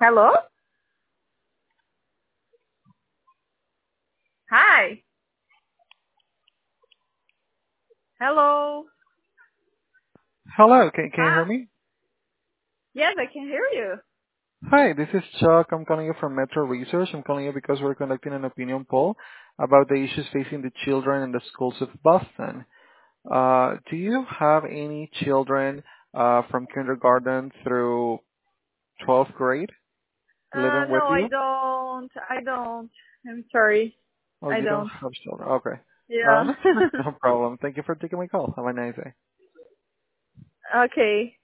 Hello? Hi. Hello. Hello, can you Hi. hear me? Yes, I can hear you. Hi, this is Chuck. I'm calling you from Metro Research. I'm calling you because we're conducting an opinion poll about the issues facing the children in the schools of Boston. Do you have any children from kindergarten through 12th grade living with No, I you? don't. I don't. I'm sorry. Oh, I you don't don't. have children. Okay. Yeah. That's fine. No problem. Thank you for taking my call. Have a nice day. Okay.